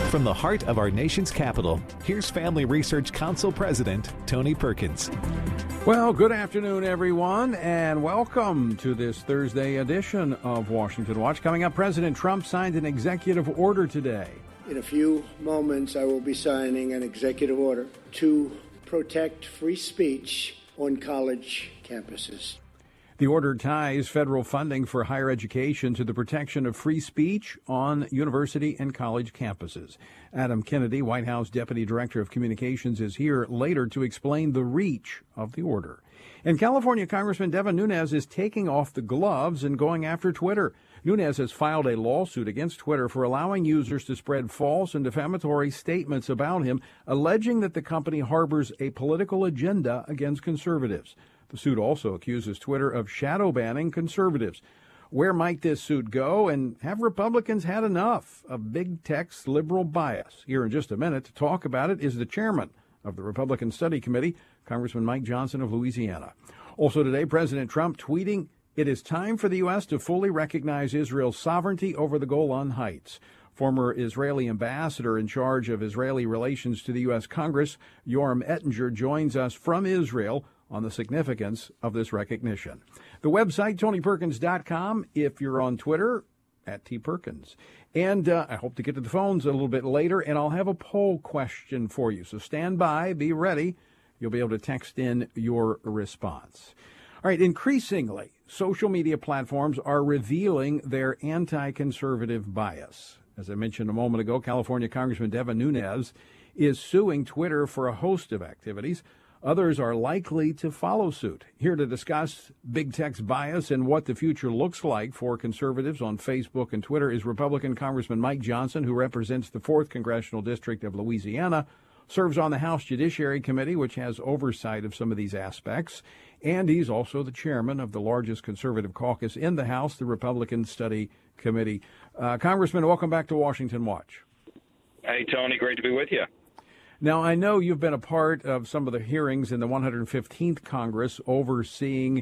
From the heart of our nation's capital, here's Family Research Council President Tony Perkins. Well, good afternoon, everyone, and welcome to this Thursday edition of Washington Watch. Coming up, President Trump signed an executive order today. In a few moments, I will be signing an executive order to protect free speech on college campuses. The order ties federal funding for higher education to the protection of free speech on university and college campuses. Adam Kennedy, White House Deputy Director of Communications, is here later to explain the reach of the order. And California Congressman Devin Nunes is taking off the gloves and going after Twitter. Nunes has filed a lawsuit against Twitter for allowing users to spread false and defamatory statements about him, alleging that the company harbors a political agenda against conservatives. The suit also accuses Twitter of shadow banning conservatives. Where might this suit go, and have Republicans had enough of big tech's liberal bias? Here in just a minute to talk about it is the chairman of the Republican Study Committee, Congressman Mike Johnson of Louisiana. Also today, President Trump tweeting, "It is time for the U.S. to fully recognize Israel's sovereignty over the Golan Heights." Former Israeli ambassador in charge of Israeli relations to the U.S. Congress, Yoram Ettinger, joins us from Israel on the significance of this recognition. The website, TonyPerkins.com, if you're on Twitter, at @TPerkins. And I hope to get to the phones a little bit later, and I'll have a poll question for you. So stand by, be ready. You'll be able to text in your response. All right, increasingly, social media platforms are revealing their anti-conservative bias. As I mentioned a moment ago, California Congressman Devin Nunes is suing Twitter for a host of activities. Others are likely to follow suit. Here to discuss big tech's bias and what the future looks like for conservatives on Facebook and Twitter is Republican Congressman Mike Johnson, who represents the 4th Congressional District of Louisiana, serves on the House Judiciary Committee, which has oversight of some of these aspects, and he's also the chairman of the largest conservative caucus in the House, the Republican Study Committee. Congressman, welcome back to Washington Watch. Hey, Tony, great to be with you. Now, I know you've been a part of some of the hearings in the 115th Congress overseeing,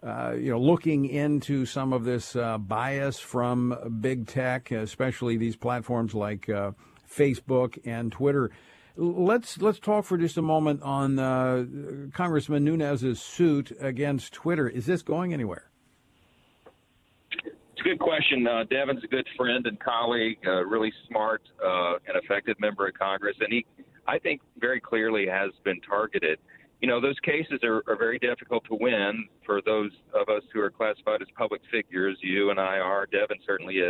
looking into some of this bias from big tech, especially these platforms like Facebook and Twitter. Let's talk for just a moment on Congressman Nunes' suit against Twitter. Is this going anywhere? It's a good question. Devin's a good friend and colleague, really smart and effective member of Congress, and he, I think, very clearly has been targeted. You know, those cases are very difficult to win for those of us who are classified as public figures. You and I are. Devin certainly is.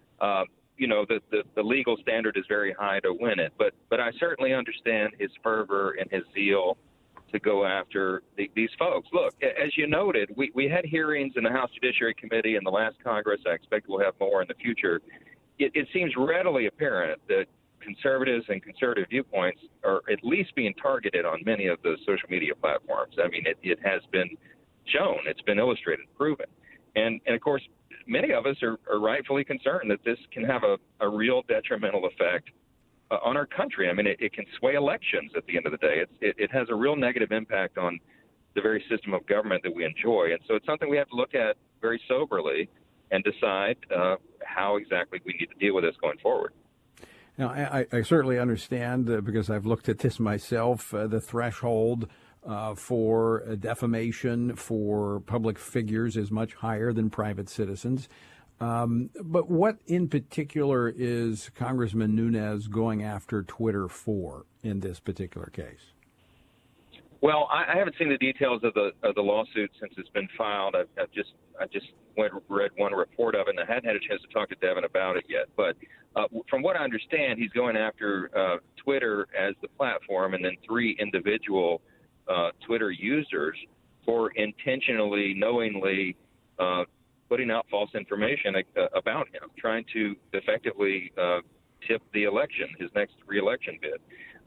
The legal standard is very high to win it. But I certainly understand his fervor and his zeal to go after these folks. Look, as you noted, we had hearings in the House Judiciary Committee in the last Congress. I expect we'll have more in the future. It seems readily apparent that conservatives and conservative viewpoints are at least being targeted on many of those social media platforms. I mean, it has been shown, it's been illustrated, proven. And of course, many of us are rightfully concerned that this can have a real detrimental effect on our country. I mean, it can sway elections at the end of the day. It has a real negative impact on the very system of government that we enjoy. And so it's something we have to look at very soberly and decide how exactly we need to deal with this going forward. Now, I certainly understand, because I've looked at this myself, the threshold for defamation for public figures is much higher than private citizens. But what in particular is Congressman Nunes going after Twitter for in this particular case? Well, I haven't seen the details of the lawsuit since it's been filed. I just read one report of it, and I hadn't had a chance to talk to Devin about it yet. But from what I understand, he's going after Twitter as the platform, and then 3 individual Twitter users for intentionally, knowingly putting out false information about him, trying to effectively tip the election, his next reelection bid.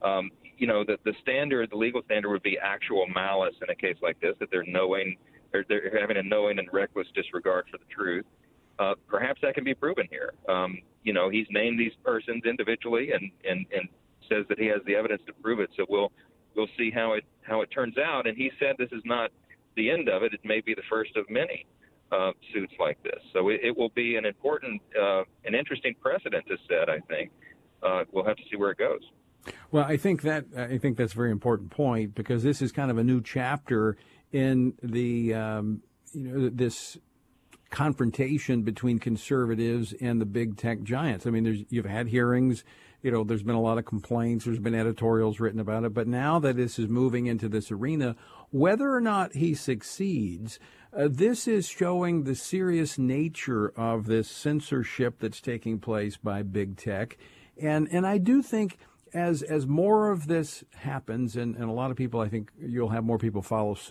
The standard, the legal standard would be actual malice in a case like this, that they're having a knowing and reckless disregard for the truth. Perhaps that can be proven here. He's named these persons individually and says that he has the evidence to prove it. So we'll see how it turns out. And he said this is not the end of it. It may be the first of many suits like this. So it will be an important, an interesting precedent to set, I think, we'll have to see where it goes. Well, I think that's a very important point, because this is kind of a new chapter in the this confrontation between conservatives and the big tech giants. I mean, you've had hearings. There's been a lot of complaints. There's been editorials written about it. But now that this is moving into this arena, whether or not he succeeds, this is showing the serious nature of this censorship that's taking place by big tech. And I do think as more of this happens, and a lot of people, I think you'll have more people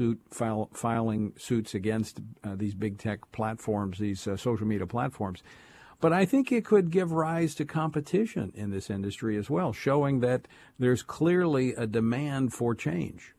filing suits against these big tech platforms, these social media platforms. But I think it could give rise to competition in this industry as well, showing that there's clearly a demand for change.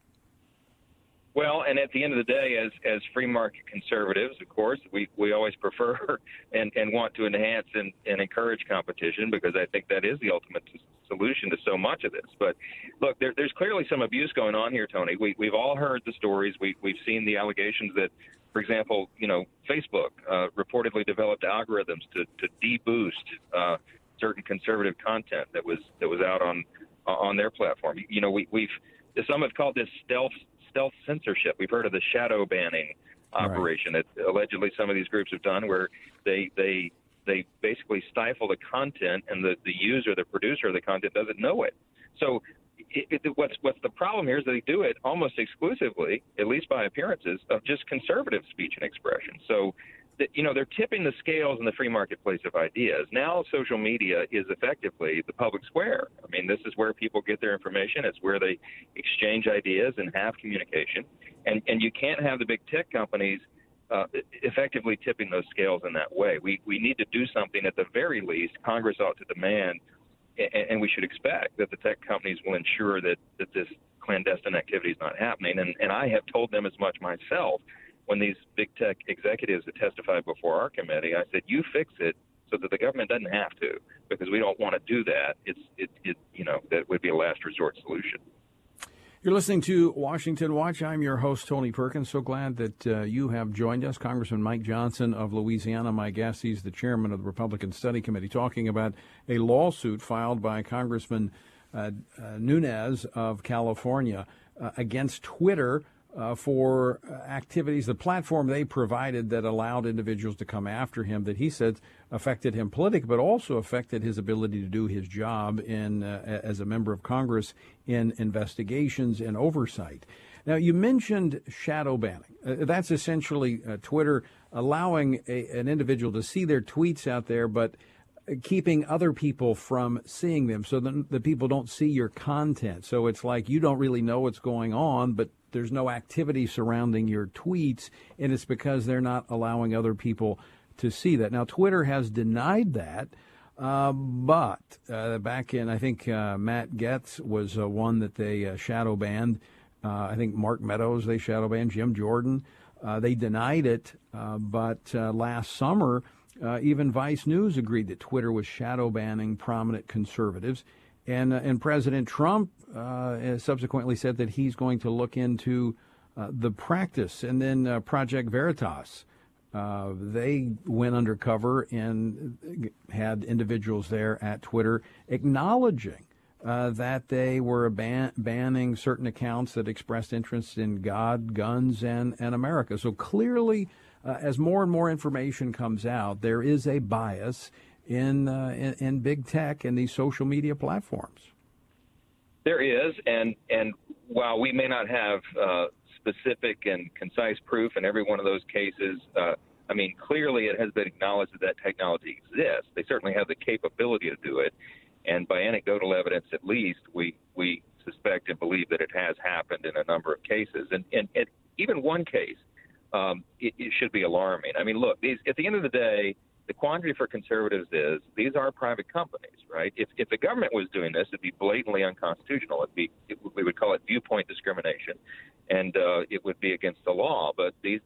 Well, and at the end of the day, as free market conservatives, of course, we always prefer and want to enhance and encourage competition, because I think that is the ultimate solution to so much of this. But look, there's clearly some abuse going on here, Tony. We've all heard the stories. We've seen the allegations that, for example, Facebook reportedly developed algorithms to deboost certain conservative content that was out on their platform. Some have called this stealth censorship. We've heard of the shadow banning operation that allegedly some of these groups have done, where they basically stifle the content, and the user, the producer of the content, doesn't know it. So what's the problem here is that they do it almost exclusively, at least by appearances, of just conservative speech and expression. So they're tipping the scales in the free marketplace of ideas. Now social media is effectively the public square. I mean, this is where people get their information. It's where they exchange ideas and have communication. And you can't have the big tech companies effectively tipping those scales in that way. We need to do something. At the very least, Congress ought to demand, and we should expect, that the tech companies will ensure that this clandestine activity is not happening. And I have told them as much myself. When these big tech executives that testified before our committee, I said, you fix it so that the government doesn't have to, because we don't want to do that. That would be a last resort solution. You're listening to Washington Watch. I'm your host, Tony Perkins. So glad that you have joined us. Congressman Mike Johnson of Louisiana, my guest. He's the chairman of the Republican Study Committee, talking about a lawsuit filed by Congressman Nunes of California against Twitter for activities, the platform they provided that allowed individuals to come after him, that he said affected him politically, but also affected his ability to do his job as a member of Congress in investigations and oversight. Now, you mentioned shadow banning. That's essentially Twitter allowing an individual to see their tweets out there, but keeping other people from seeing them, so that the people don't see your content. So it's like you don't really know what's going on, but there's no activity surrounding your tweets, and it's because they're not allowing other people to see that. Now, Twitter has denied that, but back in, I think, Matt Gaetz was one that they shadow banned. I think Mark Meadows they shadow banned, Jim Jordan. They denied it, but last summer, even Vice News agreed that Twitter was shadow banning prominent conservatives. And President Trump subsequently said that he's going to look into the practice. And then Project Veritas, they went undercover and had individuals there at Twitter acknowledging that they were banning certain accounts that expressed interest in God, guns, and America. So clearly, as more and more information comes out, there is a bias in big tech and these social media platforms. There is, and while we may not have specific and concise proof in every one of those cases, clearly it has been acknowledged that technology exists. They certainly have the capability to do it, and by anecdotal evidence at least, we suspect and believe that it has happened in a number of cases. And even one case, it should be alarming. I mean, look, at the end of the day, the quandary for conservatives is these are private companies, right? If the government was doing this, it'd be blatantly unconstitutional. We would call it viewpoint discrimination, and it would be against the law. But these,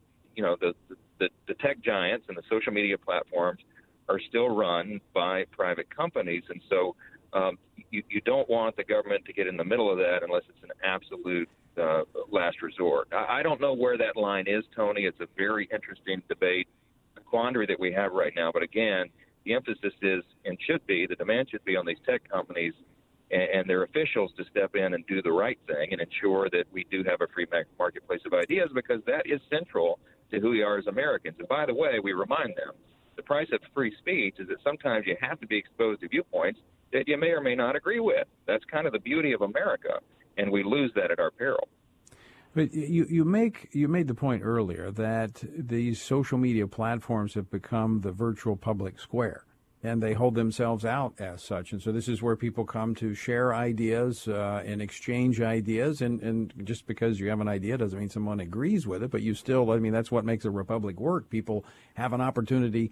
the tech giants and the social media platforms are still run by private companies, and so you don't want the government to get in the middle of that unless it's an absolute last resort. I don't know where that line is, Tony. It's a very interesting debate, quandary that we have right now. But again, the emphasis is and should be, the demand should be on these tech companies and their officials to step in and do the right thing and ensure that we do have a free marketplace of ideas, because that is central to who we are as Americans. And by the way, we remind them, the price of free speech is that sometimes you have to be exposed to viewpoints that you may or may not agree with. That's kind of the beauty of America, and we lose that at our peril. But you made the point earlier that these social media platforms have become the virtual public square, and they hold themselves out as such. And so this is where people come to share ideas and exchange ideas. And just because you have an idea doesn't mean someone agrees with it, but you still, I mean, that's what makes a republic work. People have an opportunity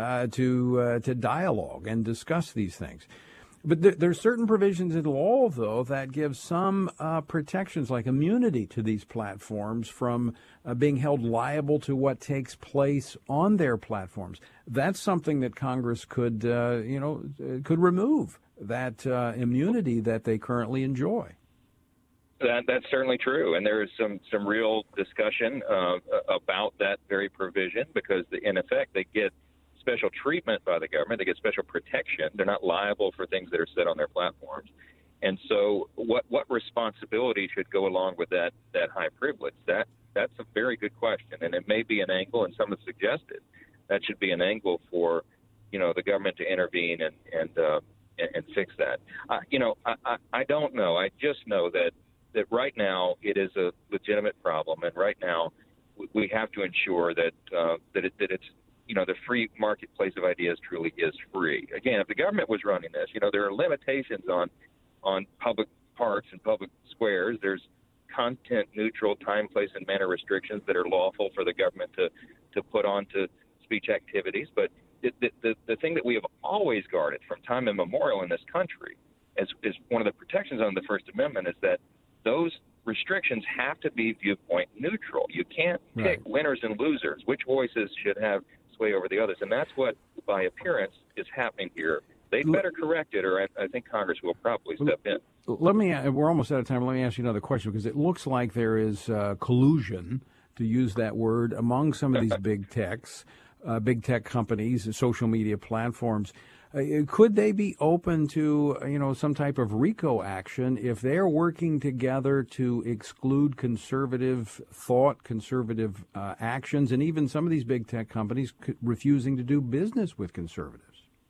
to dialogue and discuss these things. But there's certain provisions in law, though, that give some protections, like immunity to these platforms from being held liable to what takes place on their platforms. That's something that Congress could remove, that immunity that they currently enjoy. That's certainly true, and there is some real discussion about that very provision, because in effect they get special treatment by the government. They get special protection. They're not liable for things that are said on their platforms. And so what responsibility should go along with that high privilege? That's a very good question, and it may be an angle, and some have suggested that should be an angle for, the government to intervene and fix that. I don't know. I just know that right now it is a legitimate problem, and right now we have to ensure that it's the free marketplace of ideas truly is free. Again, if the government was running this, there are limitations on public parks and public squares. There's content-neutral time, place, and manner restrictions that are lawful for the government to put onto speech activities. But the thing that we have always guarded from time immemorial in this country is one of the protections under the First Amendment, is that those restrictions have to be viewpoint neutral. You can't pick winners and losers, which voices should have sway over the others. And that's what, by appearance, is happening here. They'd better correct it, or I think Congress will probably step in. We're almost out of time. Let me ask you another question, because it looks like there is collusion, to use that word, among some of these big tech companies, social media platforms. Could they be open to, some type of RICO action if they're working together to exclude conservative thought, conservative actions, and even some of these big tech companies refusing to do business with conservatives?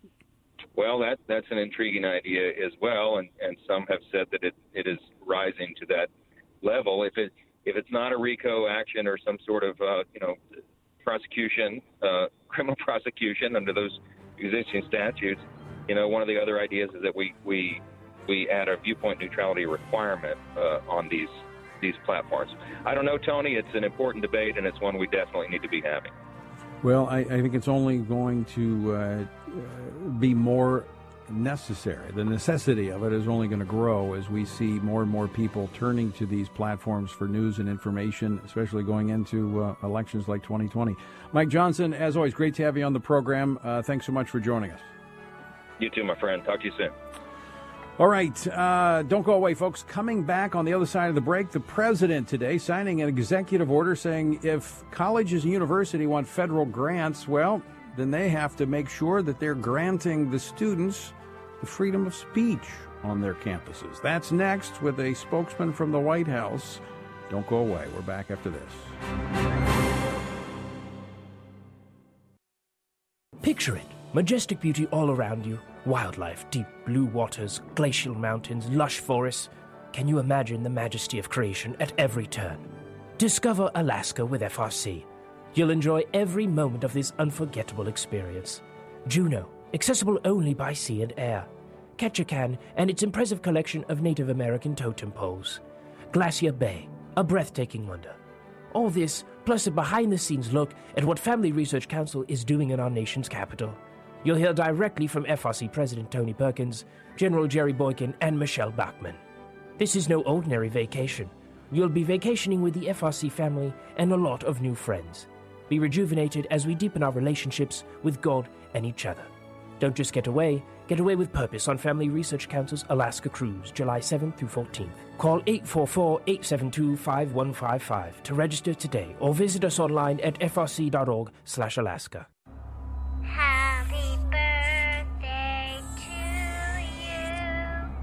Well, that's an intriguing idea as well, and some have said that it is rising to that level. If it's not a RICO action or some sort of prosecution, criminal prosecution under those existing statutes, one of the other ideas is that we add a viewpoint neutrality requirement on these platforms. I don't know, Tony. It's an important debate, and it's one we definitely need to be having. Well, I think it's only going to be more necessary. The necessity of it is only going to grow as we see more and more people turning to these platforms for news and information, especially going into elections like 2020. Mike Johnson, as always, great to have you on the program. Thanks so much for joining us. You too, my friend. Talk to you soon. All right. Don't go away, folks. Coming back on the other side of the break, the president today signing an executive order saying if colleges and universities want federal grants, well, then they have to make sure that they're granting the students the freedom of speech on their campuses. That's next with a spokesman from the White House. Don't go away. We're back after this. Picture it. Majestic beauty all around you. Wildlife, deep blue waters, glacial mountains, lush forests. Can you imagine the majesty of creation at every turn? Discover Alaska with FRC. You'll enjoy every moment of this unforgettable experience. Juneau, accessible only by sea and air. Ketchikan and its impressive collection of Native American totem poles. Glacier Bay, a breathtaking wonder. All this, plus a behind-the-scenes look at what Family Research Council is doing in our nation's capital. You'll hear directly from FRC President Tony Perkins, General Jerry Boykin, and Michelle Bachmann. This is no ordinary vacation. You'll be vacationing with the FRC family and a lot of new friends. Be rejuvenated as we deepen our relationships with God and each other. Don't just get away with purpose on Family Research Council's Alaska Cruise, July 7th through 14th. Call 844-872-5155 to register today or visit us online at frc.org/Alaska. Happy birthday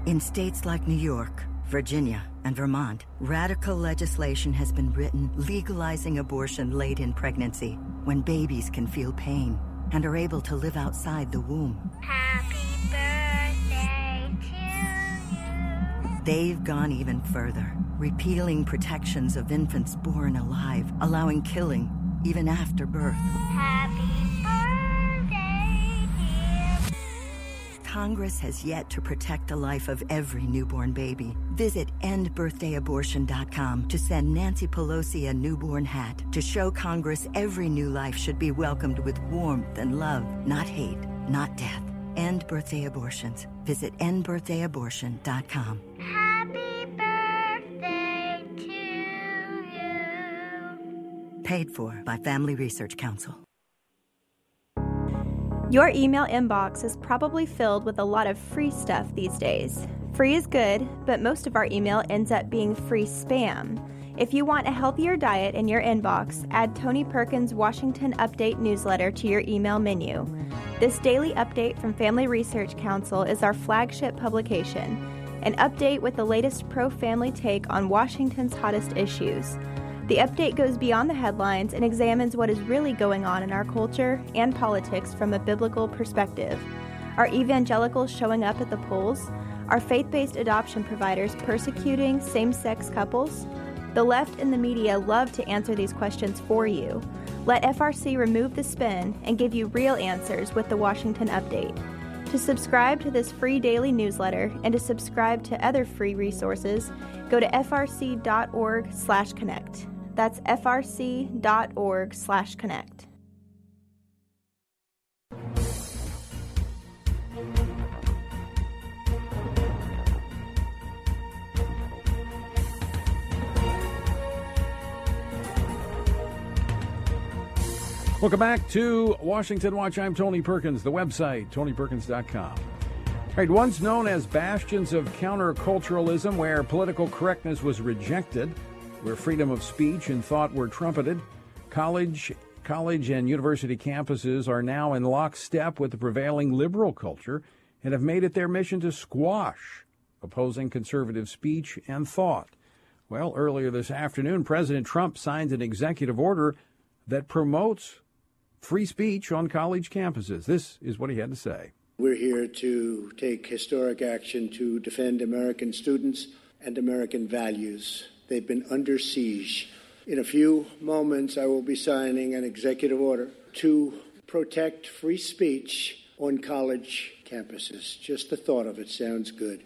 In states like New York, Virginia, and Vermont, radical legislation has been written legalizing abortion late in pregnancy, when babies can feel pain and are able to live outside the womb. Happy birthday to you. They've gone even further, repealing protections of infants born alive, allowing killing even after birth. Happy birthday, dear. Congress has yet to protect the life of every newborn baby. Visit endbirthdayabortion.com to send Nancy Pelosi a newborn hat to show Congress every new life should be welcomed with warmth and love, not hate, not death. End birthday abortions. Visit endbirthdayabortion.com. Happy birthday to you. Paid for by Family Research Council. Your email inbox is probably filled with a lot of free stuff these days. Free is good, but most of our email ends up being free spam. If you want a healthier diet in your inbox, add Tony Perkins' Washington Update newsletter to your email menu. This daily update from Family Research Council is our flagship publication, an update with the latest pro-family take on Washington's hottest issues. The update goes beyond the headlines and examines what is really going on in our culture and politics from a biblical perspective. Are evangelicals showing up at the polls? Are faith-based adoption providers persecuting same-sex couples? The left and the media love to answer these questions for you. Let FRC remove the spin and give you real answers with the Washington Update. To subscribe to this free daily newsletter and to subscribe to other free resources, go to frc.org/connect. That's frc.org/connect. Welcome back to Washington Watch. I'm Tony Perkins. The website, tonyperkins.com. All right, once known as bastions of counterculturalism, where political correctness was rejected, where freedom of speech and thought were trumpeted, college and university campuses are now in lockstep with the prevailing liberal culture and have made it their mission to squash opposing conservative speech and thought. Well, earlier this afternoon, President Trump signed an executive order that promotes free speech on college campuses. This is what he had to say. We're here to take historic action to defend American students and American values. They've been under siege. In a few moments, I will be signing an executive order to protect free speech on college campuses. Just the thought of it sounds good.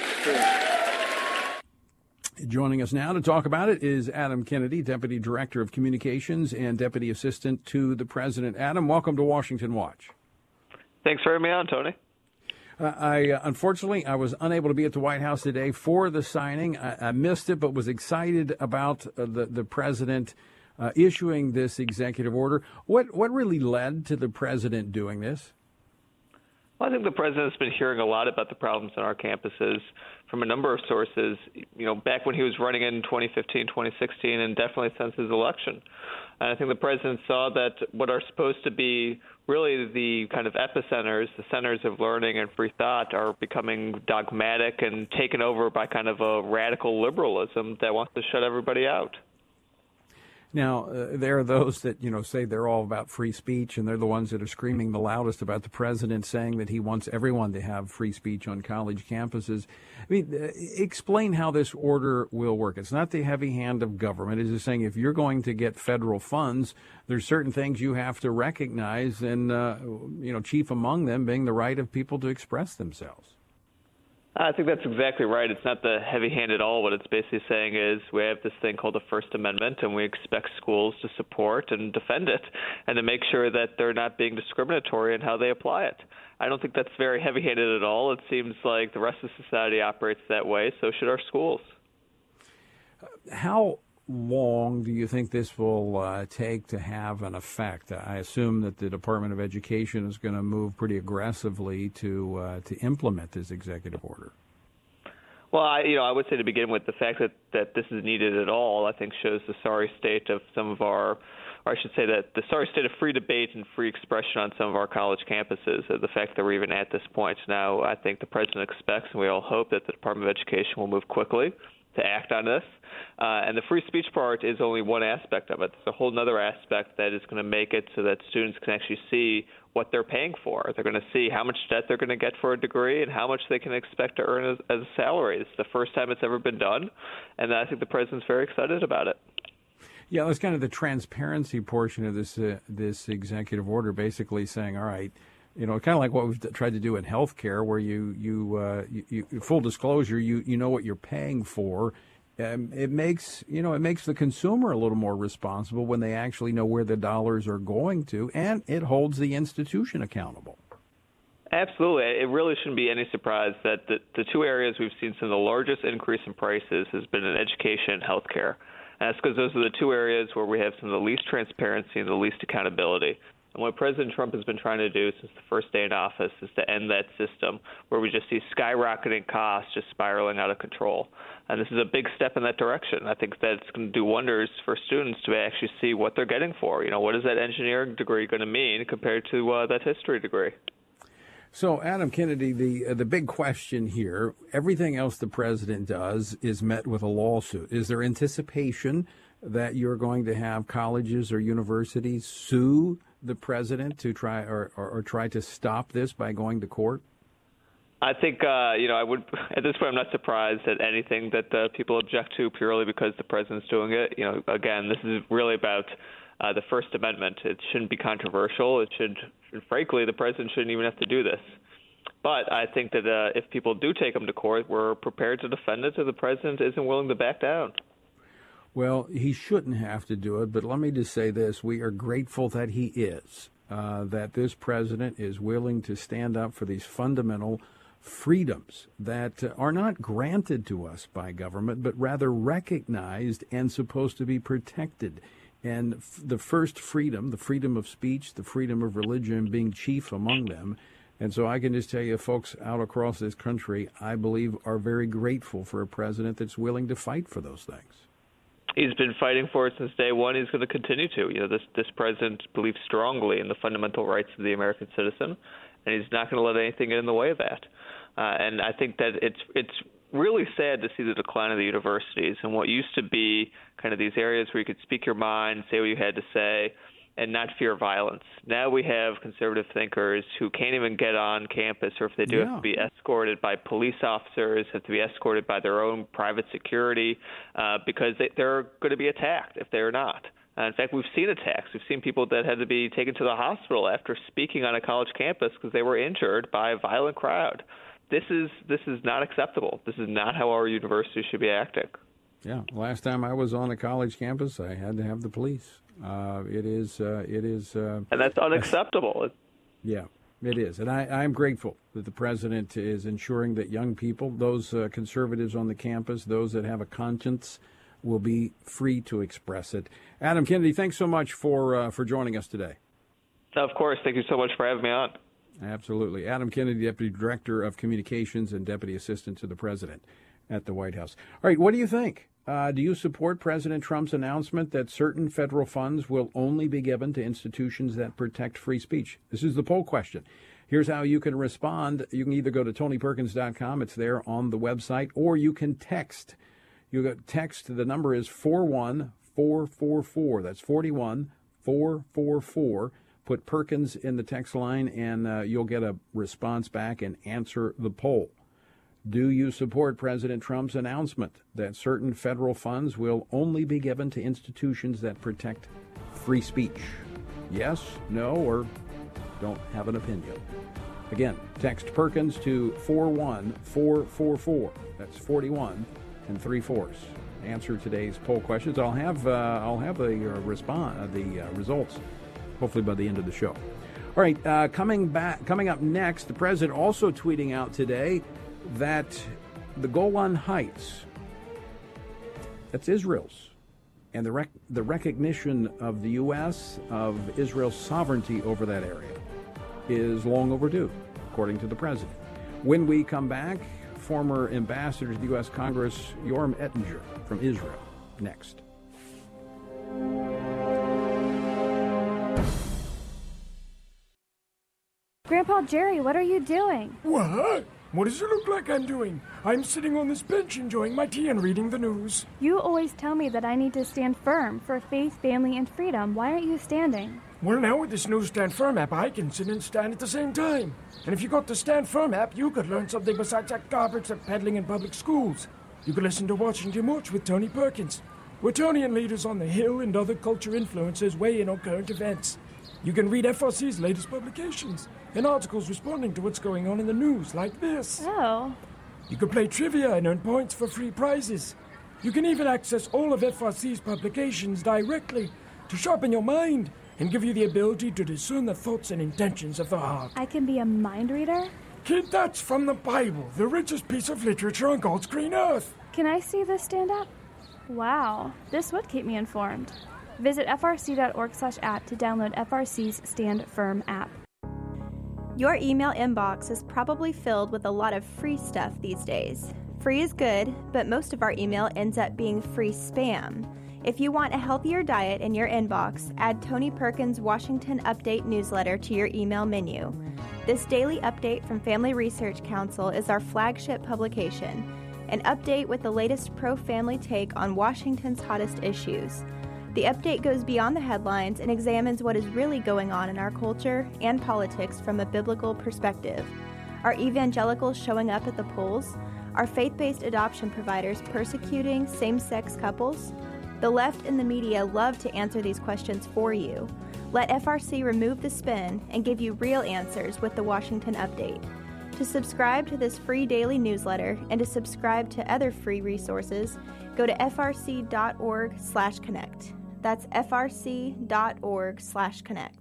Joining us now to talk about it is Adam Kennedy, Deputy Director of Communications and Deputy Assistant to the President. Adam, welcome to Washington Watch. Thanks for having me on, Tony. Unfortunately, I was unable to be at the White House today for the signing. I missed it, but was excited about the President issuing this executive order. What really led to the President doing this? Well, I think the President's been hearing a lot about the problems on our campuses from a number of sources, back when he was running in 2015, 2016, and definitely since his election. And I think the President saw that what are supposed to be really the kind of epicenters, the centers of learning and free thought, are becoming dogmatic and taken over by kind of a radical liberalism that wants to shut everybody out. Now, there are those that, say they're all about free speech, and they're the ones that are screaming the loudest about the President saying that he wants everyone to have free speech on college campuses. I mean, explain how this order will work. It's not the heavy hand of government. It's just saying if you're going to get federal funds, there's certain things you have to recognize, and, chief among them being the right of people to express themselves. I think that's exactly right. It's not the heavy hand at all. What it's basically saying is we have this thing called the First Amendment, and we expect schools to support and defend it and to make sure that they're not being discriminatory in how they apply it. I don't think that's very heavy-handed at all. It seems like the rest of society operates that way, so should our schools. How long do you think this will take to have an effect? I assume that the Department of Education is going to move pretty aggressively to implement this executive order. Well, I would say to begin with, the fact that this is needed at all, I think, shows the sorry state of some of our or I should say that the sorry state of free debate and free expression on some of our college campuses. The fact that we're even at this point now, I think the president expects, and we all hope, that the Department of Education will move quickly to act on this. And the free speech part is only one aspect of it. There's a whole other aspect that is going to make it so that students can actually see what they're paying for. They're going to see how much debt they're going to get for a degree and how much they can expect to earn as a salary. It's the first time it's ever been done, and I think the president's very excited about it. Yeah, that's kind of the transparency portion of this executive order, basically saying, all right, you know, kind of like what we've tried to do in healthcare, where you full disclosure, you know what you're paying for. It makes the consumer a little more responsible when they actually know where the dollars are going to, and it holds the institution accountable. Absolutely. It really shouldn't be any surprise that the two areas we've seen some of the largest increase in prices has been in education and healthcare. And that's because those are the two areas where we have some of the least transparency and the least accountability. And what President Trump has been trying to do since the first day in office is to end that system where we just see skyrocketing costs just spiraling out of control. And this is a big step in that direction. I think that it's going to do wonders for students to actually see what they're getting for. You know, what is that engineering degree going to mean compared to that history degree? So, Adam Kennedy, the big question here, everything else the president does is met with a lawsuit. Is there anticipation that you're going to have colleges or universities sue the president to try or try to stop this by going to court? I think, I would, at this point, I'm not surprised at anything that people object to purely because the president's doing it. You know, again, this is really about the First Amendment. It shouldn't be controversial. Frankly, the president shouldn't even have to do this. But I think that if people do take him to court, we're prepared to defend it if the president isn't willing to back down. Well, he shouldn't have to do it, but let me just say this. We are grateful that he is, that this president is willing to stand up for these fundamental freedoms that are not granted to us by government, but rather recognized and supposed to be protected. And the first freedom, the freedom of speech, the freedom of religion being chief among them. And so I can just tell you, folks out across this country, I believe, are very grateful for a president that's willing to fight for those things. He's been fighting for it since day one. He's going to continue to. You know, this president believes strongly in the fundamental rights of the American citizen, and he's not going to let anything get in the way of that. And I think that it's really sad to see the decline of the universities and what used to be kind of these areas where you could speak your mind, say what you had to say, and not fear violence. Now we have conservative thinkers who can't even get on campus, or if they do, have to be escorted by police officers, have to be escorted by their own private security, because they're going to be attacked if they're not. In fact, we've seen attacks. We've seen people that had to be taken to the hospital after speaking on a college campus because they were injured by a violent crowd. This is not acceptable. This is not how our university should be acting. Yeah, last time I was on a college campus, I had to have the police. It is, and that's unacceptable. Yeah, it is, and I'm grateful that the president is ensuring that young people, those conservatives on the campus, those that have a conscience, will be free to express it. Adam Kennedy, thanks so much for joining us today. Of course, thank you so much for having me on. Absolutely. Adam Kennedy, Deputy Director of Communications and Deputy Assistant to the President at the White House. All right, what do you think? Do you support President Trump's announcement that certain federal funds will only be given to institutions that protect free speech? This is the poll question. Here's how you can respond. You can either go to TonyPerkins.com. It's there on the website, or you can text. Text, the number is 41444. That's 41444. Put Perkins in the text line, and you'll get a response back and answer the poll. Do you support President Trump's announcement that certain federal funds will only be given to institutions that protect free speech? Yes, no, or don't have an opinion. Again, text Perkins to 41444. That's 41 and 3/4. Answer today's poll questions. I'll have the results hopefully by the end of the show. All right, coming up next, the president also tweeting out today that the Golan Heights, that's Israel's, and the recognition of the U.S. of Israel's sovereignty over that area is long overdue, according to the president. When we come back, former ambassador to the U.S. Congress, Yoram Ettinger from Israel, next. Grandpa Jerry, what are you doing? What? What does it look like I'm doing? I'm sitting on this bench enjoying my tea and reading the news. You always tell me that I need to stand firm for faith, family, and freedom. Why aren't you standing? Well, now with this new Stand Firm app, I can sit and stand at the same time. And if you got the Stand Firm app, you could learn something besides that garbage they're peddling in public schools. You could listen to Washington Watch with Tony Perkins, where Tony and leaders on the Hill and other culture influencers weigh in on current events. You can read FRC's latest publications and articles responding to what's going on in the news, like this. Oh. You can play trivia and earn points for free prizes. You can even access all of FRC's publications directly to sharpen your mind and give you the ability to discern the thoughts and intentions of the heart. I can be a mind reader? Kid, that's from the Bible, the richest piece of literature on God's green earth. Can I see this stand-up? Wow, this would keep me informed. Visit frc.org/app to download FRC's Stand Firm app. Your email inbox is probably filled with a lot of free stuff these days. Free is good, but most of our email ends up being free spam. If you want a healthier diet in your inbox, add Tony Perkins' Washington Update newsletter to your email menu. This daily update from Family Research Council is our flagship publication, an update with the latest pro-family take on Washington's hottest issues. The update goes beyond the headlines and examines what is really going on in our culture and politics from a biblical perspective. Are evangelicals showing up at the polls? Are faith-based adoption providers persecuting same-sex couples? The left and the media love to answer these questions for you. Let FRC remove the spin and give you real answers with the Washington Update. To subscribe to this free daily newsletter and to subscribe to other free resources, go to frc.org/connect. That's frc.org/connect.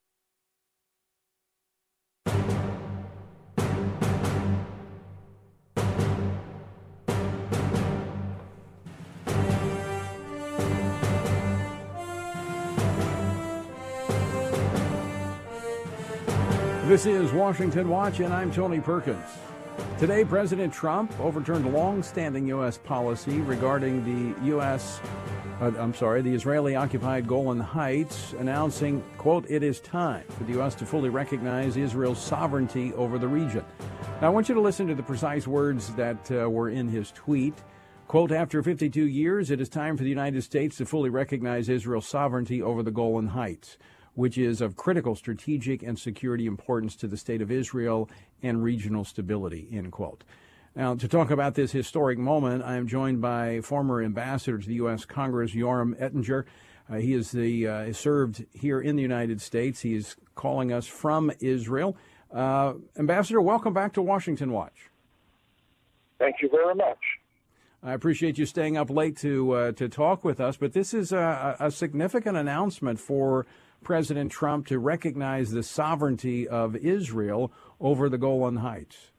This is Washington Watch, and I'm Tony Perkins. Today, President Trump overturned long-standing U.S. policy regarding the Israeli-occupied Golan Heights, announcing, quote, "It is time for the U.S. to fully recognize Israel's sovereignty over the region." Now, I want you to listen to the precise words that were in his tweet. Quote, "After 52 years, it is time for the United States to fully recognize Israel's sovereignty over the Golan Heights, which is of critical strategic and security importance to the state of Israel and regional stability," end quote. Now, to talk about this historic moment, I am joined by former ambassador to the U.S. Congress, Yoram Ettinger. He is served here in the United States. He is calling us from Israel. Ambassador, welcome back to Washington Watch. Thank you very much. I appreciate you staying up late to talk with us, but this is a significant announcement for President Trump to recognize the sovereignty of Israel over the Golan Heights.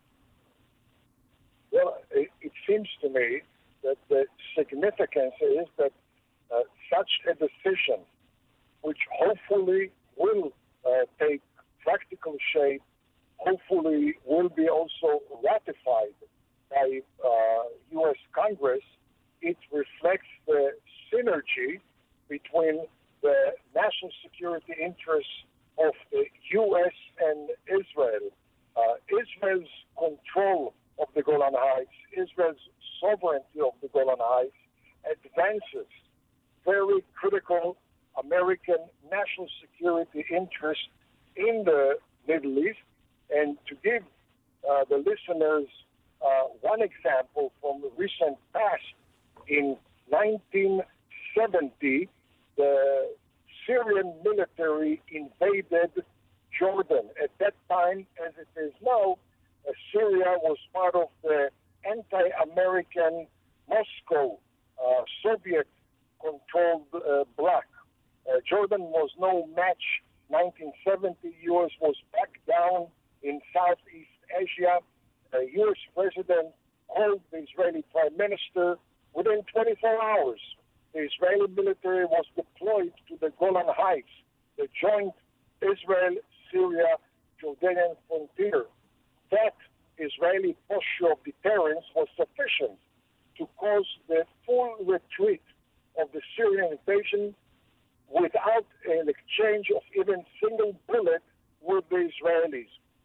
Well, it seems to me that the significance is that such a decision, which hopefully will take practical shape, hopefully will be also ratified by U.S. Congress, it reflects the synergy between the national security interests of the U.S. and Israel. Israel's control of the Golan Heights, Israel's sovereignty of the Golan Heights advances very critical American national security interests in the Middle East. And to give the listeners one example from the recent past, in 1970, the Syrian military invaded Jordan. At that time, as it is now, Syria was part of the anti-American Moscow Soviet-controlled bloc. Jordan was no match. 1970, U.S. was back down in Southeast Asia. The U.S. president called the Israeli prime minister. Within 24 hours, the Israeli military was deployed to the Golan Heights, the joint Israel-Syria-Jordanian frontier. That Israeli posture of deterrence was sufficient to cause the full retreat of the Syrian invasion without an exchange of even single bullet with the Israelis.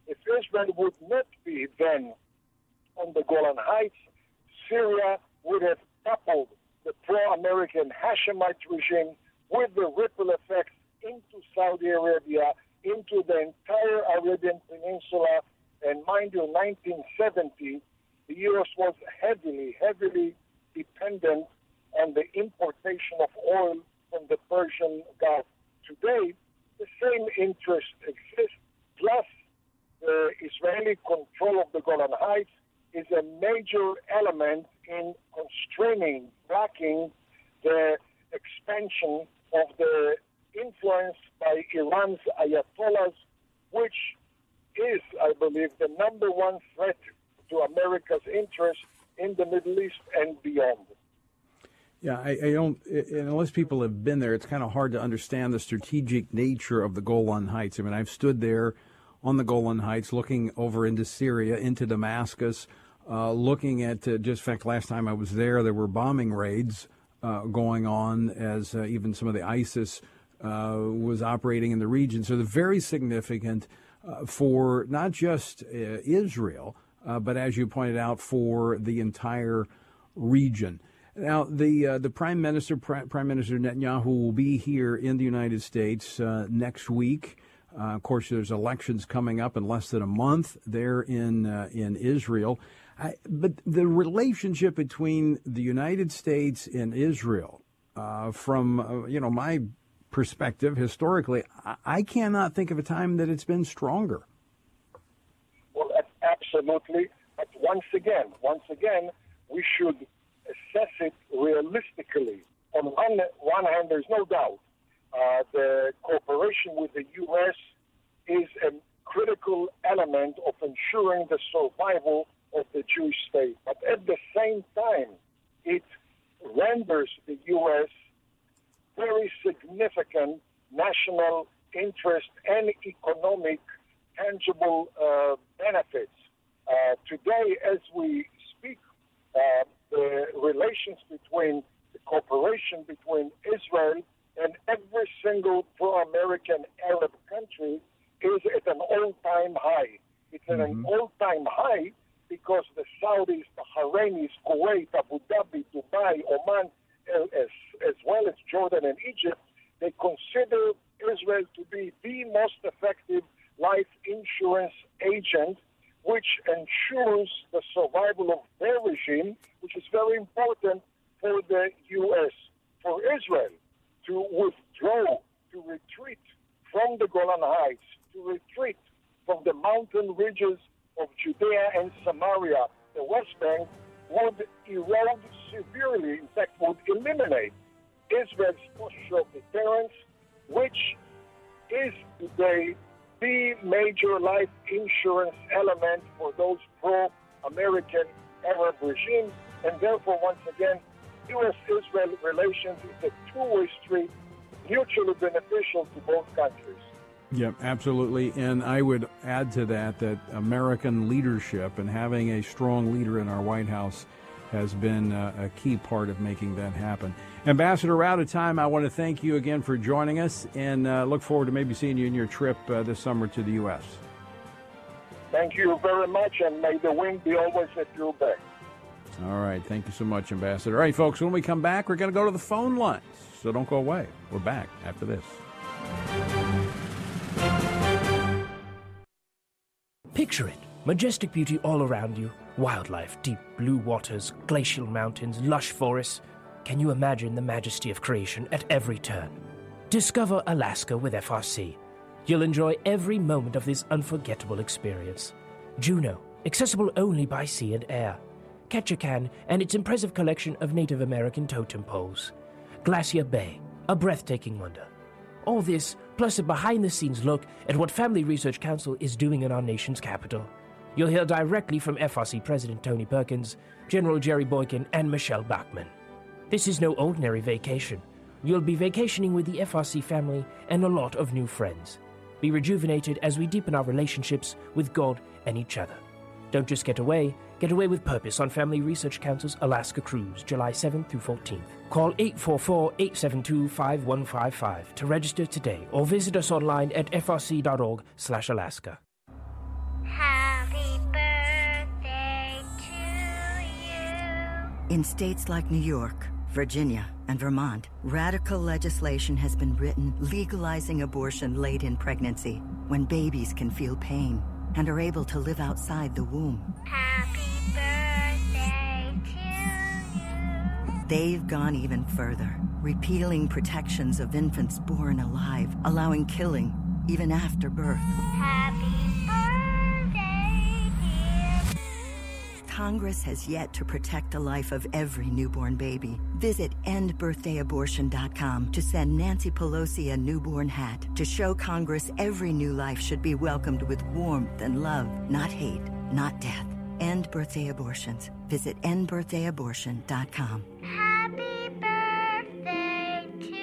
if Israel would not be then on the Golan Heights, Syria would have toppled the pro-American Hashemite regime with the ripple effects into Saudi Arabia, into the entire Arabian Peninsula. And mind you, 1970, the U.S. was heavily dependent on the importation of oil from the Persian Gulf. Today, the same interest exists, plus the Israeli control of the Golan Heights is a major element in constraining, blocking the expansion of the influence by Iran's Ayatollahs, which is, I believe, the number one threat to America's interest in the Middle East and beyond. Yeah, I don't, unless people have been there, it's kind of hard to understand the strategic nature of the Golan Heights. I mean, I've stood there on the Golan Heights looking over into Syria, into Damascus, looking at, just in fact, last time I was there were bombing raids going on as even some of the ISIS was operating in the region. So they're very significant for not just Israel, but as you pointed out, for the entire region. Now, the Prime Minister Netanyahu will be here in the United States next week. Of course, there's elections coming up in less than a month there in Israel. But the relationship between the United States and Israel, from my perspective, historically, I cannot think of a time that it's been stronger. Well, absolutely. But once again, we should assess it realistically. On one hand, there's no doubt the cooperation with the U.S. is a critical element of ensuring the survival of the Jewish state. But at the same time, it renders the U.S. very significant national interest and economic tangible benefits. Today, as we speak, the relations between the cooperation between Israel and every single pro-American Arab country is at an all-time high. It's at an all-time high because the Saudis, the Bahrainis, Kuwait, Abu Dhabi, Dubai, Oman, as well as Jordan and Egypt, they consider Israel to be the most effective life insurance agent, which ensures the survival of their regime, which is very important for the U.S. For Israel to withdraw, to retreat from the Golan Heights, to retreat from the mountain ridges of Judea and Samaria, the West Bank, would erode severely, in fact, would eliminate Israel's posture of deterrence, which is today the major life insurance element for those pro-American Arab regimes. And therefore, once again, U.S.-Israel relations is a two-way street, mutually beneficial to both countries. Yeah, absolutely. And I would add to that American leadership and having a strong leader in our White House has been a key part of making that happen. Ambassador, we're out of time. I want to thank you again for joining us and look forward to maybe seeing you in your trip this summer to the U.S. Thank you very much, and may the wind be always at your back. All right. Thank you so much, Ambassador. All right, folks, when we come back, we're going to go to the phone lines, so don't go away. We're back after this. Picture it. Majestic beauty all around you. Wildlife, deep blue waters, glacial mountains, lush forests. Can you imagine the majesty of creation at every turn? Discover Alaska with FRC. You'll enjoy every moment of this unforgettable experience. Juneau, accessible only by sea and air. Ketchikan and its impressive collection of Native American totem poles. Glacier Bay, a breathtaking wonder. All this, plus a behind-the-scenes look at what Family Research Council is doing in our nation's capital. You'll hear directly from FRC President Tony Perkins, General Jerry Boykin, and Michelle Bachmann. This is no ordinary vacation. You'll be vacationing with the FRC family and a lot of new friends. Be rejuvenated as we deepen our relationships with God and each other. Don't just get away with purpose on Family Research Council's Alaska Cruise, July 7th through 14th. Call 844-872-5155 to register today or visit us online at frc.org/Alaska. In states like New York, Virginia, and Vermont, radical legislation has been written legalizing abortion late in pregnancy, when babies can feel pain and are able to live outside the womb. Happy birthday to you. They've gone even further, repealing protections of infants born alive, allowing killing even after birth. Happy birthday, dear. Congress has yet to protect the life of every newborn baby. Visit endbirthdayabortion.com to send Nancy Pelosi a newborn hat to show Congress every new life should be welcomed with warmth and love, not hate, not death. End birthday abortions. Visit endbirthdayabortion.com. Happy birthday to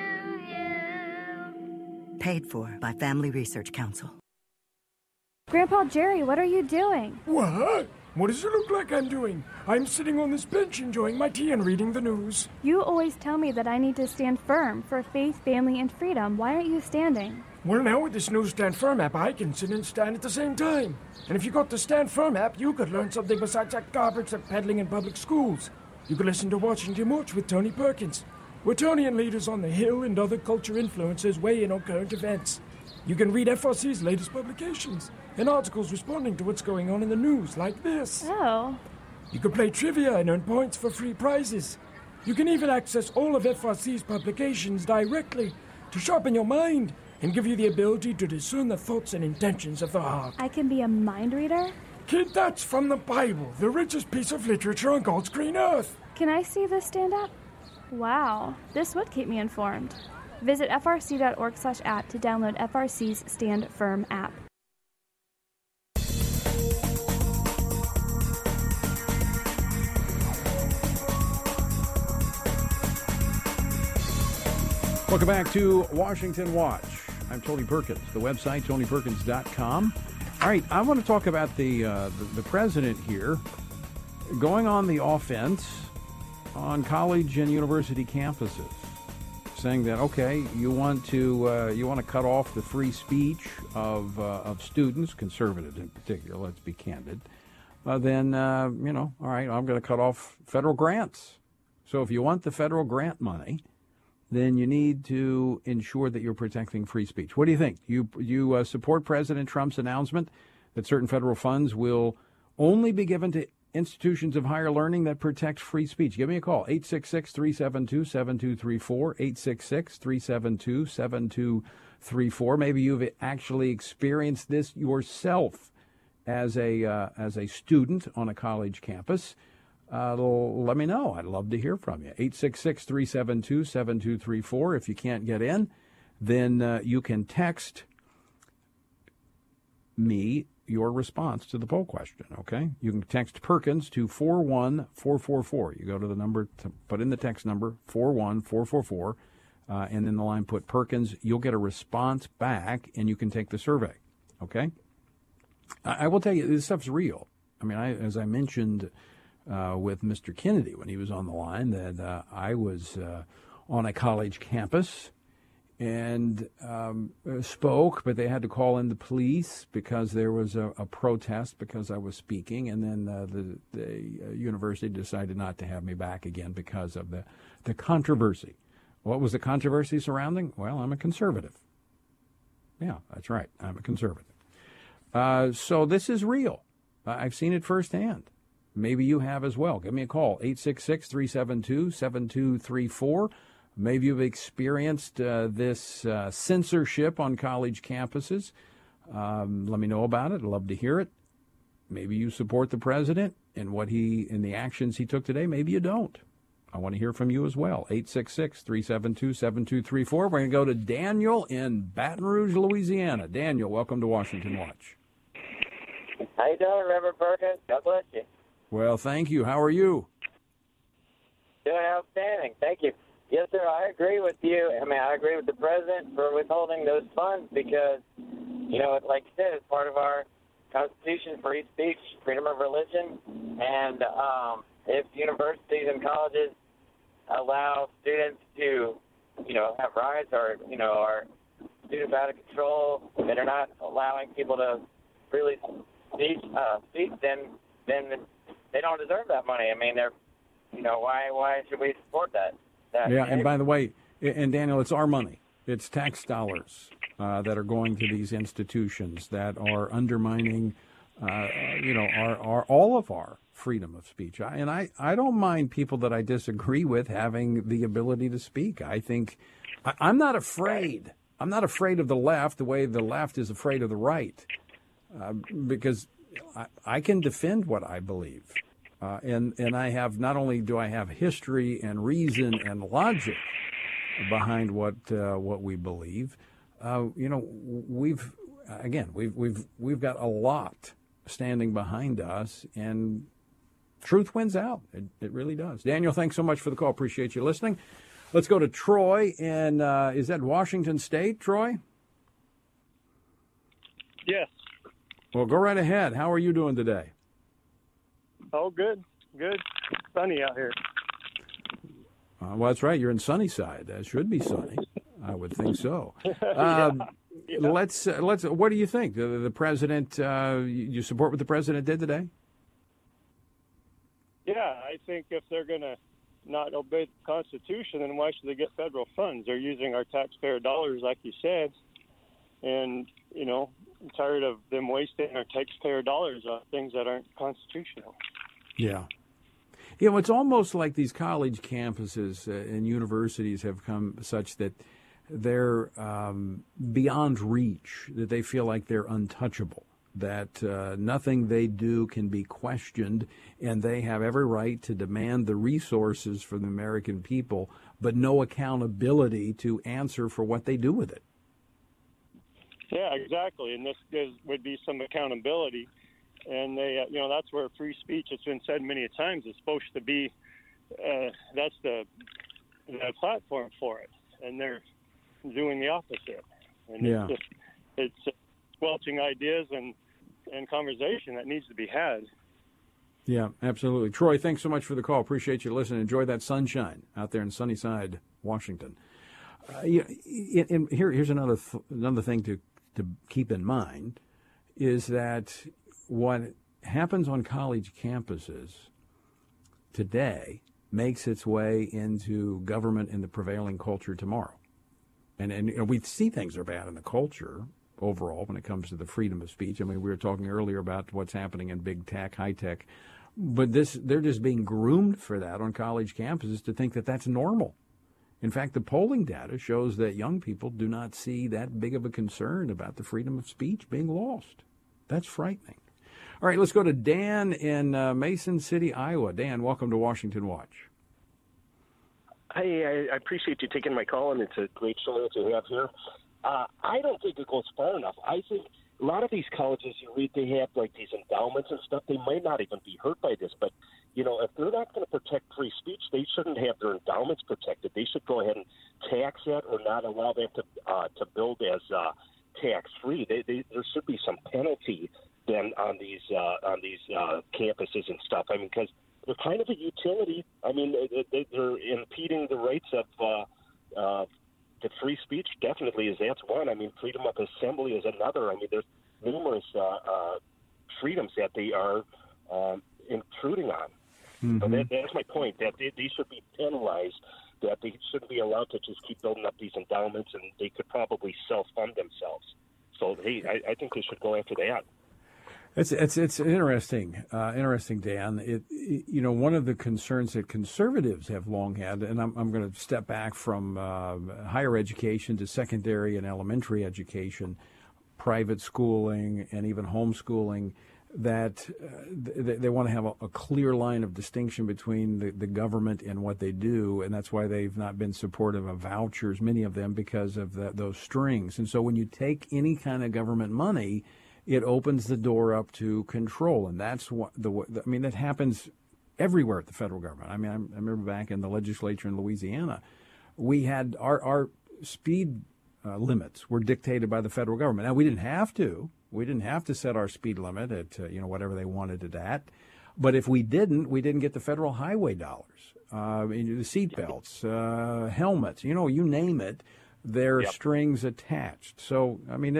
you. Paid for by Family Research Council. Grandpa Jerry, what are you doing? What? What does it look like I'm doing? I'm sitting on this bench enjoying my tea and reading the news. You always tell me that I need to stand firm for faith, family, and freedom. Why aren't you standing? Well, now with this new Stand Firm app, I can sit and stand at the same time. And if you got the Stand Firm app, you could learn something besides that garbage they're peddling in public schools. You could listen to Watching Too Much with Tony Perkins, where Tony and leaders on the Hill and other culture influencers weigh in on current events. You can read FRC's latest publications and articles responding to what's going on in the news, like this. Oh. You can play trivia and earn points for free prizes. You can even access all of FRC's publications directly to sharpen your mind and give you the ability to discern the thoughts and intentions of the heart. I can be a mind reader? Kid, that's from the Bible, the richest piece of literature on God's green earth. Can I see this stand up? Wow, this would keep me informed. Visit frc.org/app to download FRC's Stand Firm app. Welcome back to Washington Watch. I'm Tony Perkins. The website, tonyperkins.com. All right, I want to talk about the president here going on the offense on college and university campuses, saying that, okay, you want to cut off the free speech of students, conservatives in particular. Let's be candid. Then all right, I'm going to cut off federal grants. So if you want the federal grant money, then you need to ensure that you're protecting free speech. What do you think? You support President Trump's announcement that certain federal funds will only be given to institutions of higher learning that protect free speech? Give me a call, 866-372-7234, 866-372-7234. Maybe you've actually experienced this yourself as a student on a college campus. Let me know. I'd love to hear from you. 866-372-7234. If you can't get in, then you can text me your response to the poll question, okay? You can text Perkins to 41444. You go to the number, to put in the text number, 41444, and in the line put Perkins. You'll get a response back, and you can take the survey, okay? I will tell you, this stuff's real. I mean, as I mentioned with Mr. Kennedy when he was on the line, that I was on a college campus and spoke, but they had to call in the police because there was a protest because I was speaking, and then the university decided not to have me back again because of the controversy. What was the controversy surrounding? Well, I'm a conservative. Yeah, that's right. I'm a conservative. So this is real. I've seen it firsthand. Maybe you have as well. Give me a call, 866-372-7234. Maybe you've experienced this censorship on college campuses. Let me know about it. I'd love to hear it. Maybe you support the president and the actions he took today. Maybe you don't. I want to hear from you as well. 866-372-7234. We're going to go to Daniel in Baton Rouge, Louisiana. Daniel, welcome to Washington Watch. How you doing, Reverend Perkins? God bless you. Well, thank you. How are you? Doing outstanding. Thank you. Yes, sir, I agree with you. I mean, I agree with the president for withholding those funds because, like you said, it's part of our Constitution, free speech, freedom of religion. And if universities and colleges allow students to, have riots or, are students out of control, and they're not allowing people to freely speak, then they don't deserve that money. I mean, they're why should we support that? Yeah, and by the way, and Daniel, it's our money. It's tax dollars that are going to these institutions that are undermining, our all of our freedom of speech. I don't mind people that I disagree with having the ability to speak. I think I'm not afraid. I'm not afraid of the left the way the left is afraid of the right, because I can defend what I believe. And I have, not only do I have history and reason and logic behind what we believe, we've got a lot standing behind us, and truth wins out. It really does. Daniel, thanks so much for the call. Appreciate you listening. Let's go to Troy, and is that Washington State, Troy? Yes. Well, go right ahead. How are you doing today? Oh, good. Sunny out here. Well, that's right. You're in Sunnyside. That should be sunny. I would think so. Yeah. Let's. What do you think? The president. You support what the president did today? Yeah, I think if they're going to not obey the Constitution, then why should they get federal funds? They're using our taxpayer dollars, like you said, and I'm tired of them wasting our taxpayer dollars on things that aren't constitutional. Yeah. It's almost like these college campuses and universities have come such that they're beyond reach, that they feel like they're untouchable, that nothing they do can be questioned, and they have every right to demand the resources from the American people, but no accountability to answer for what they do with it. Yeah, exactly. And this would be some accountability. And they, that's where free speech, it's been said many times, is supposed to be, that's the platform for it. And they're doing the opposite. And yeah. It's squelching ideas and conversation that needs to be had. Yeah, absolutely. Troy, thanks so much for the call. Appreciate you listening. Enjoy that sunshine out there in Sunnyside, Washington. Here's another thing to keep in mind is that what happens on college campuses today makes its way into government and the prevailing culture tomorrow. And we see things are bad in the culture overall when it comes to the freedom of speech. I mean, we were talking earlier about what's happening in big tech, high tech, but they're just being groomed for that on college campuses to think that that's normal. In fact, the polling data shows that young people do not see that big of a concern about the freedom of speech being lost. That's frightening. All right, let's go to Dan in Mason City, Iowa. Dan, welcome to Washington Watch. Hey, I appreciate you taking my call, and it's a great show to have here. I don't think it goes far enough. I think a lot of these colleges, you read, they have like these endowments and stuff. They might not even be hurt by this, but if they're not going to protect free speech, they shouldn't have their endowments protected. They should go ahead and tax that or not allow them to build as tax-free. There should be some penalty then on these campuses and stuff. I mean, because they're kind of a utility. I mean, they're impeding the rights of the free speech. Definitely, that's one. I mean, freedom of assembly is another. I mean, there's numerous freedoms that they are intruding on. Mm-hmm. So that's my point, that they should be penalized, that they shouldn't be allowed to just keep building up these endowments, and they could probably self-fund themselves. So, I think they should go after that. It's interesting, Dan. One of the concerns that conservatives have long had, and I'm going to step back from higher education to secondary and elementary education, private schooling, and even homeschooling, that they want to have a clear line of distinction between the government and what they do, and that's why they've not been supportive of vouchers, many of them, because of those strings. And so when you take any kind of government money, it opens the door up to control, and that's what that happens everywhere at the federal government. I mean, I remember back in the legislature in Louisiana, we had our speed limits were dictated by the federal government. Now, we didn't have to. We didn't have to set our speed limit at whatever they wanted it at. But if we didn't get the federal highway dollars. The seat belts, helmets, you name it, there are strings attached. So, I mean, that's not new area in terms of police and the firemen and all that.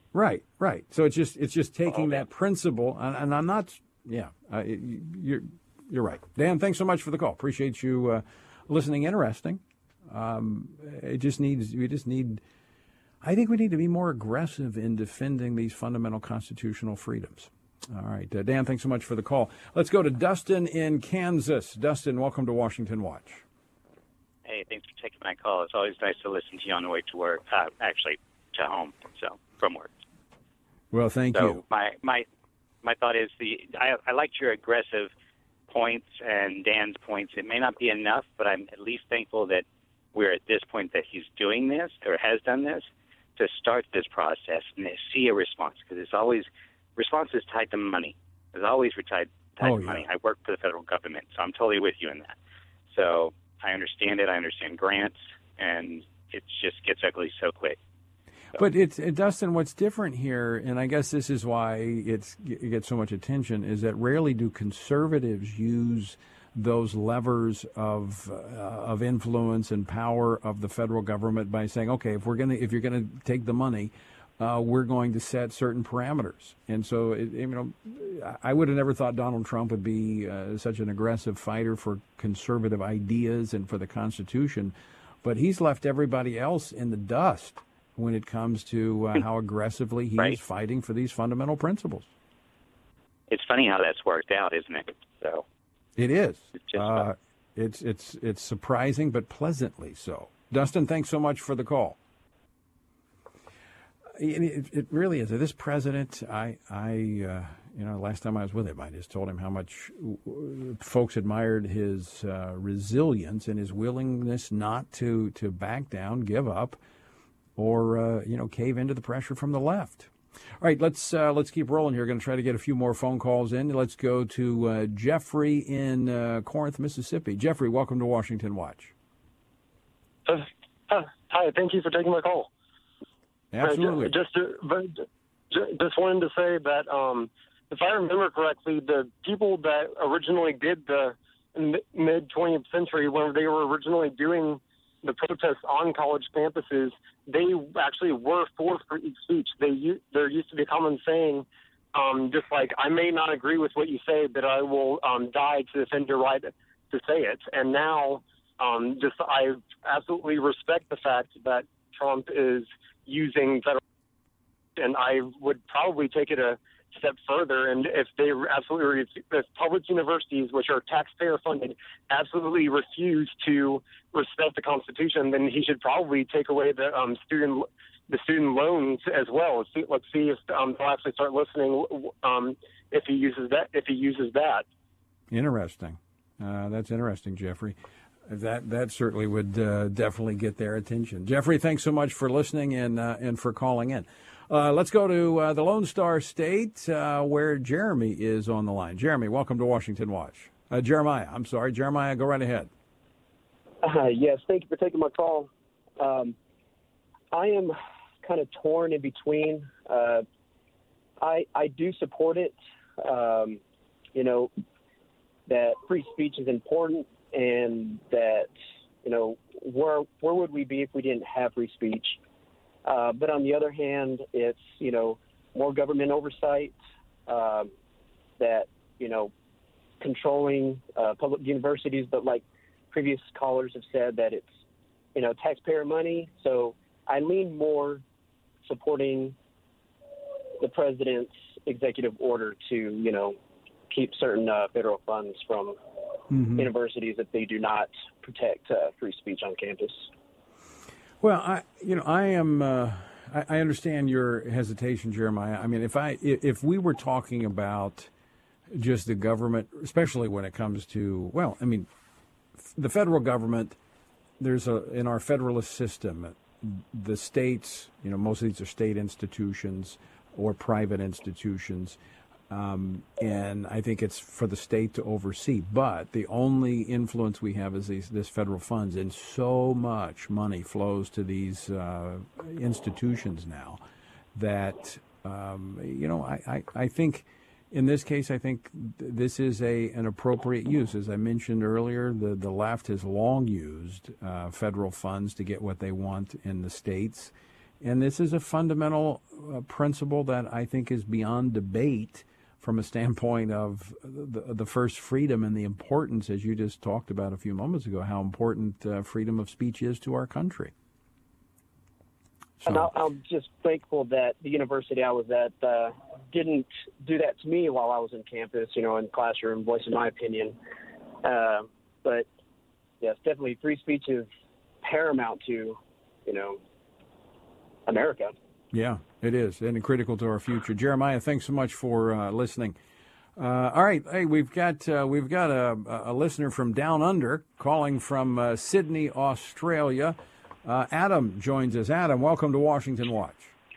Right. So it's just taking that principle, and I'm not. Yeah, you're right, Dan. Thanks so much for the call. Appreciate you listening. Interesting. We just need. I think we need to be more aggressive in defending these fundamental constitutional freedoms. All right, Dan. Thanks so much for the call. Let's go to Dustin in Kansas. Dustin, welcome to Washington Watch. Hey, thanks for taking my call. It's always nice to listen to you on the way to work. Actually, to home. So from work. Well, thank you. My thought is I liked your aggressive points and Dan's points. It may not be enough, but I'm at least thankful that we're at this point that he's doing this or has done this to start this process and see a response, because it's always response is tied to money. It's always tied to money. I work for the federal government, so I'm totally with you in that. So I understand it. I understand grants, and it just gets ugly so quick. But Dustin, what's different here, and I guess this is why it gets so much attention, is that rarely do conservatives use those levers of influence and power of the federal government by saying, okay, if you're gonna take the money, we're going to set certain parameters. And so, I would have never thought Donald Trump would be such an aggressive fighter for conservative ideas and for the Constitution, but he's left everybody else in the dust when it comes to how aggressively he is fighting for these fundamental principles. It's funny how that's worked out, isn't it? So it is. It's surprising, but pleasantly so. Dustin, thanks so much for the call. It really is. This president, last time I was with him, I just told him how much folks admired his resilience and his willingness not to back down, give up, or cave into the pressure from the left. All right, let's keep rolling here. Going to try to get a few more phone calls in. Let's go to Jeffrey in Corinth, Mississippi. Jeffrey, welcome to Washington Watch. Hi, thank you for taking my call. Absolutely. Just wanted to say that if I remember correctly, the people that originally did the mid-20th century, when they were originally doing the protests on college campuses, they actually were for free speech. There used to be a common saying, just like, I may not agree with what you say, but I will die to defend your right to say it. And now, I absolutely respect the fact that Trump is using federal, and I would probably take it a step further. And if public universities, which are taxpayer funded, absolutely refuse to respect the Constitution, then he should probably take away the student loans as well. Let's see if they'll actually start listening if he uses that. Interesting. That's interesting, Jeffrey. That certainly would definitely get their attention. Jeffrey, thanks so much for listening and for calling in. Let's go to the Lone Star State where Jeremy is on the line. Jeremy, welcome to Washington Watch. Jeremiah, go right ahead. Yes, thank you for taking my call. I am kind of torn in between. I do support it, that free speech is important, and that, where would we be if we didn't have free speech? But on the other hand, it's, more government oversight, that, controlling public universities, but like previous callers have said, that it's, taxpayer money. So I lean more supporting the president's executive order to, keep certain federal funds from universities if they do not protect free speech on campus. Well, I understand your hesitation, Jeremiah. I mean, if we were talking about just the government, especially when it comes to, the federal government, in our federalist system, the states, most of these are state institutions or private institutions. And I think it's for the state to oversee. But the only influence we have is this federal funds, and so much money flows to these institutions now that, I think in this case, I think this is an appropriate use. As I mentioned earlier, the left has long used federal funds to get what they want in the states. And this is a fundamental principle that I think is beyond debate from a standpoint of the first freedom and the importance, as you just talked about a few moments ago, how important freedom of speech is to our country. So. And I'm just thankful that the university I was at didn't do that to me while I was in campus, in the classroom, voicing my opinion. But, yes, definitely free speech is paramount to, America. Yeah, it is, and critical to our future. Jeremiah, thanks so much for listening. All right, hey, we've got a listener from down under calling from Sydney, Australia. Adam joins us. Adam, welcome to Washington Watch.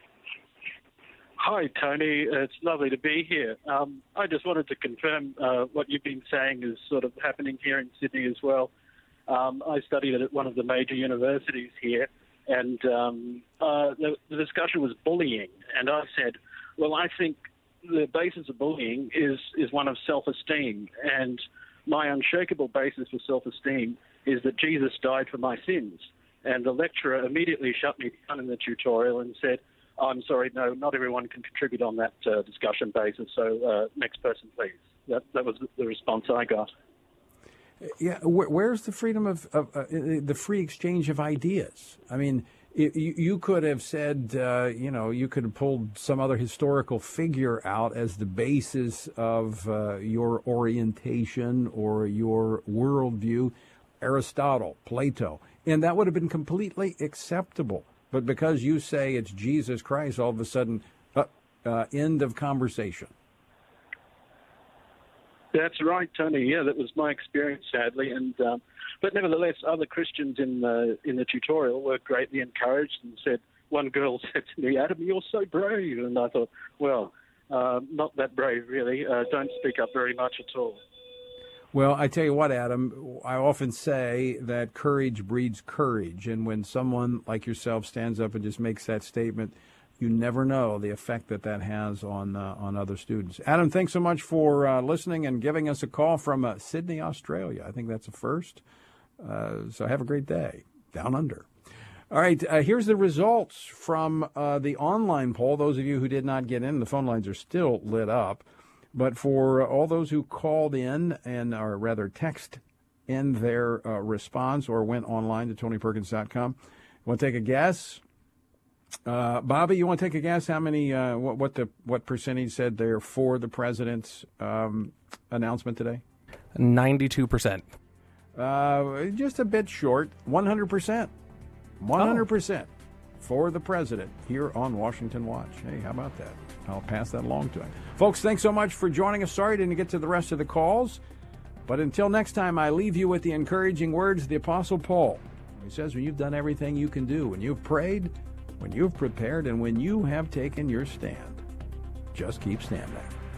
Hi, Tony. It's lovely to be here. I just wanted to confirm what you've been saying is sort of happening here in Sydney as well. I studied at one of the major universities here, and the discussion was bullying. And I said, well, I think the basis of bullying is one of self-esteem. And my unshakable basis for self-esteem is that Jesus died for my sins. And the lecturer immediately shut me down in the tutorial and said, I'm sorry, no, not everyone can contribute on that discussion basis, so next person, please. That was the response I got. Yeah, where's the freedom of the free exchange of ideas? I mean, you could have said, you could have pulled some other historical figure out as the basis of your orientation or your worldview, Aristotle, Plato, and that would have been completely acceptable. But because you say it's Jesus Christ, all of a sudden, end of conversation. That's right, Tony. Yeah, that was my experience, sadly. And but nevertheless, other Christians in the tutorial were greatly encouraged and said. One girl said to me, "Adam, you're so brave," and I thought, well, not that brave, really. Don't speak up very much at all. Well, I tell you what, Adam, I often say that courage breeds courage. And when someone like yourself stands up and just makes that statement, you never know the effect that has on other students. Adam, thanks so much for listening and giving us a call from Sydney, Australia. I think that's a first. So have a great day down under. All right, here's the results from the online poll. Those of you who did not get in, the phone lines are still lit up. But for all those who called in or rather text in their response or went online to TonyPerkins.com, want to take a guess? Bobby, you want to take a guess how many, what percentage said they're for the president's announcement today? 92%. Just a bit short, 100%. 100% for the president here on Washington Watch. Hey, how about that? I'll pass that along to him. Folks, thanks so much for joining us. Sorry I didn't get to the rest of the calls. But until next time, I leave you with the encouraging words of the Apostle Paul. He says, when you've done everything you can do, when you've prayed, when you've prepared, and when you have taken your stand, just keep standing.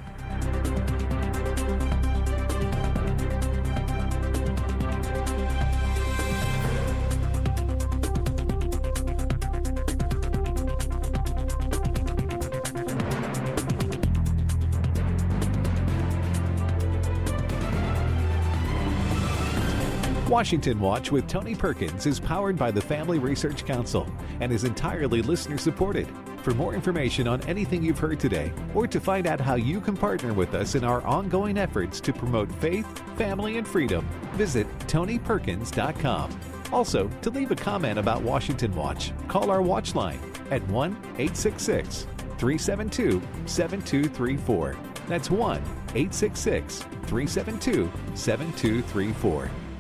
Washington Watch with Tony Perkins is powered by the Family Research Council and is entirely listener-supported. For more information on anything you've heard today, or to find out how you can partner with us in our ongoing efforts to promote faith, family, and freedom, visit TonyPerkins.com. Also, to leave a comment about Washington Watch, call our watch line at 1-866-372-7234. That's 1-866-372-7234.